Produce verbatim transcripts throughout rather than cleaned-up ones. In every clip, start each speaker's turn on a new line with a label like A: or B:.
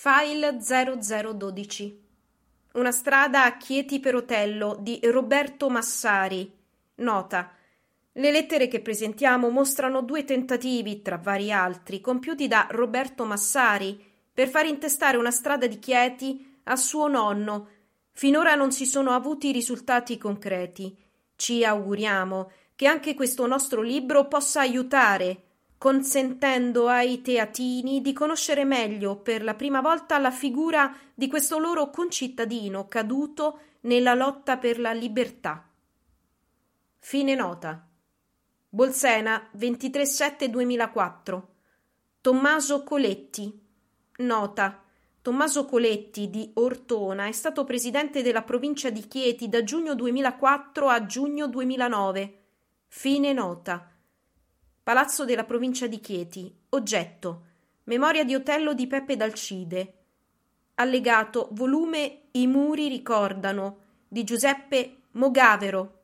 A: File zero zero dodici. Una strada a Chieti per Otello di Roberto Massari. Nota. Le lettere che presentiamo mostrano due tentativi, tra vari altri, compiuti da Roberto Massari per far intestare una strada di Chieti a suo nonno. Finora non si sono avuti risultati concreti. Ci auguriamo che anche questo nostro libro possa aiutare, consentendo ai teatini di conoscere meglio per la prima volta la figura di questo loro concittadino caduto nella lotta per la libertà. Fine nota. Bolsena, ventitré settembre duemilaquattro. Tommaso Coletti. Nota. Tommaso Coletti di Ortona è stato presidente della provincia di Chieti da giugno duemilaquattro a giugno duemilanove. Fine nota. Palazzo della provincia di Chieti. Oggetto. Memoria di Otello di Peppe d'Alcide. Allegato. Volume I muri ricordano di Giuseppe Mogavero.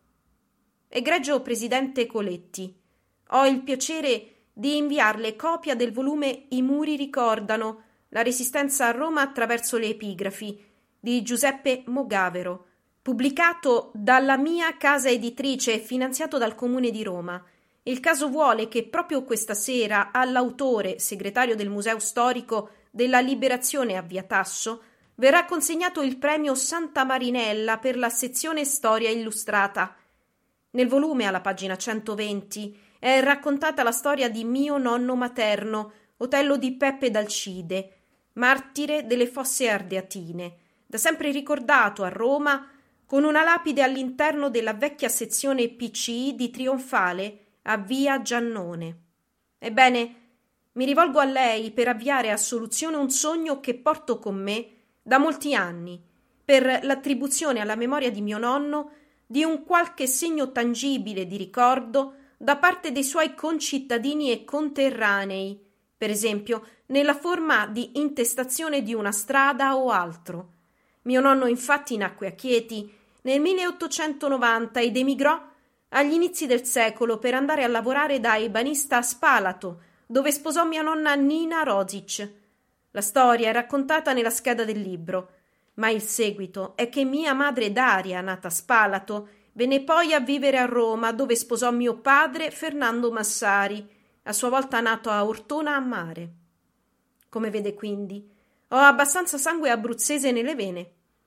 A: Egregio presidente Coletti, ho il piacere di inviarle copia del volume I muri ricordano la resistenza a Roma attraverso le epigrafi di Giuseppe Mogavero, pubblicato dalla mia casa editrice e finanziato dal Comune di Roma. Il caso vuole che proprio questa sera all'autore, segretario del Museo Storico della Liberazione a Via Tasso, verrà consegnato il premio Santa Marinella per la sezione Storia Illustrata. Nel volume, alla pagina centoventi, è raccontata la storia di mio nonno materno, Otello di Peppe d'Alcide, martire delle Fosse Ardeatine, da sempre ricordato a Roma con una lapide all'interno della vecchia sezione P C I di Trionfale a Via Giannone. Ebbene, mi rivolgo a lei per avviare a soluzione un sogno che porto con me da molti anni, per l'attribuzione alla memoria di mio nonno di un qualche segno tangibile di ricordo da parte dei suoi concittadini e conterranei, per esempio nella forma di intestazione di una strada o altro. Mio nonno infatti nacque a Chieti nel milleottocentonovanta ed emigrò agli inizi del secolo per andare a lavorare da ebanista a Spalato, dove sposò mia nonna Nina Rosic. La storia è raccontata nella scheda del libro, ma il seguito è che mia madre Daria, nata a Spalato, venne poi a vivere a Roma, dove sposò mio padre Fernando Massari, a sua volta nato a Ortona a Mare. Come vede quindi, ho abbastanza sangue abruzzese nelle vene,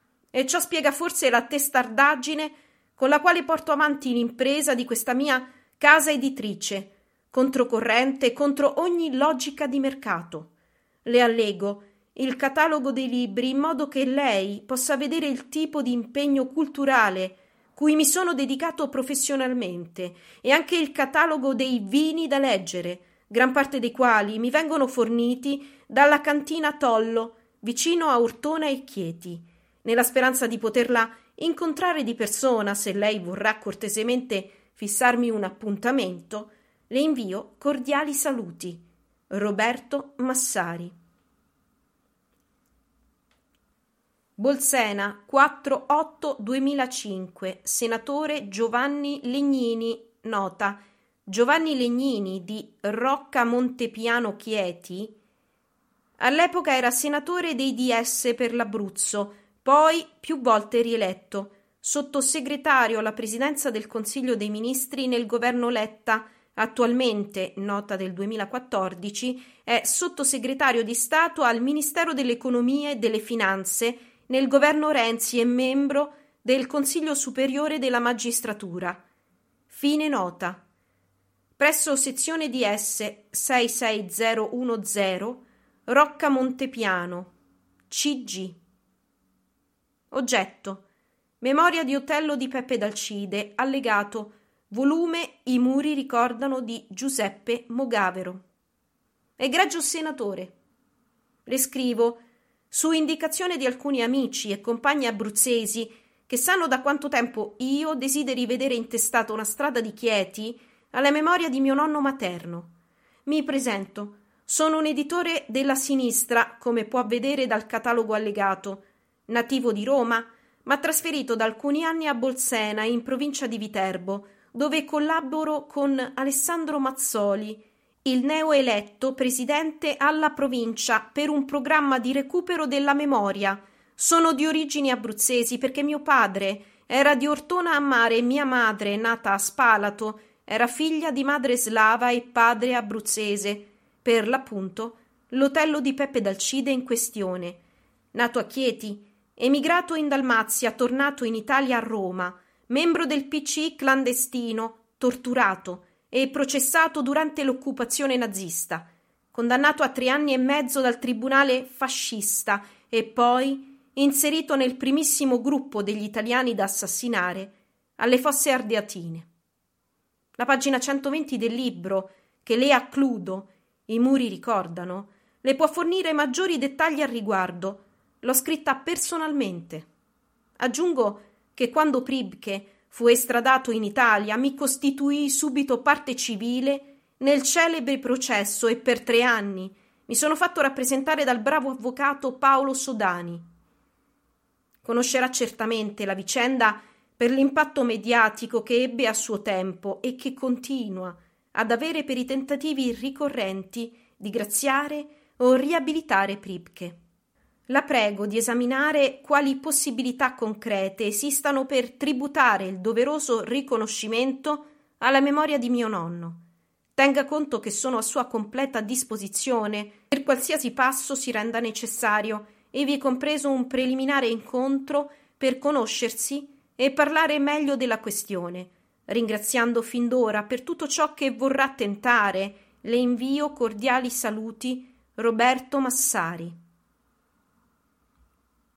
A: e ciò spiega forse la testardaggine con la quale porto avanti l'impresa di questa mia casa editrice, controcorrente e contro ogni logica di mercato. Le allego il catalogo dei libri in modo che lei possa vedere il tipo di impegno culturale cui mi sono dedicato professionalmente e anche il catalogo dei vini da leggere, gran parte dei quali mi vengono forniti dalla cantina Tollo, vicino a Ortona e Chieti, nella speranza di poterla incontrare di persona. Se lei vorrà cortesemente fissarmi un appuntamento, le invio cordiali saluti. Roberto Massari. Bolsena, quattro otto duemilacinque. Senatore Giovanni Legnini. Nota. Giovanni Legnini di Rocca Montepiano Chieti all'epoca era senatore dei D S per l'Abruzzo, poi più volte rieletto, sottosegretario alla presidenza del Consiglio dei Ministri nel governo Letta. Attualmente, nota del duemilaquattordici, è sottosegretario di Stato al Ministero dell'Economia e delle Finanze nel governo Renzi e membro del Consiglio Superiore della Magistratura. Fine nota. Presso sezione D S sei sei zero uno zero, Rocca Montepiano, C G. Oggetto. Memoria di Otello di Peppe d'Alcide, allegato, volume I muri ricordano di Giuseppe Mogavero. Egregio senatore, le scrivo su indicazione di alcuni amici e compagni abruzzesi che sanno da quanto tempo io desideri vedere intestata una strada di Chieti alla memoria di mio nonno materno. Mi presento. Sono un editore della sinistra, come può vedere dal catalogo allegato, nativo di Roma, ma trasferito da alcuni anni a Bolsena, in provincia di Viterbo, dove collaboro con Alessandro Mazzoli il neoeletto presidente alla provincia per un programma di recupero della memoria. Sono di origini abruzzesi perché mio padre era di Ortona a Mare e mia madre, nata a Spalato, era figlia di madre slava e padre abruzzese, per l'appunto l'Otello di Peppe d'Alcide in questione. Nato a Chieti, emigrato in Dalmazia, tornato in Italia a Roma, membro del P C clandestino, torturato e processato durante l'occupazione nazista, condannato a tre anni e mezzo dal tribunale fascista e poi inserito nel primissimo gruppo degli italiani da assassinare alle Fosse Ardeatine. La pagina centoventi del libro, che Lea Cludo, I muri ricordano, le può fornire maggiori dettagli al riguardo. L'ho scritta personalmente. Aggiungo che quando Pribke fu estradato in Italia mi costituii subito parte civile nel celebre processo e per tre anni mi sono fatto rappresentare dal bravo avvocato Paolo Sodani. Conoscerà certamente la vicenda per l'impatto mediatico che ebbe a suo tempo e che continua ad avere per i tentativi ricorrenti di graziare o riabilitare Pribke. La prego di esaminare quali possibilità concrete esistano per tributare il doveroso riconoscimento alla memoria di mio nonno. Tenga conto che sono a sua completa disposizione per qualsiasi passo si renda necessario, ivi compreso un preliminare incontro per conoscersi e parlare meglio della questione. Ringraziando fin d'ora per tutto ciò che vorrà tentare, le invio cordiali saluti, Roberto Massari.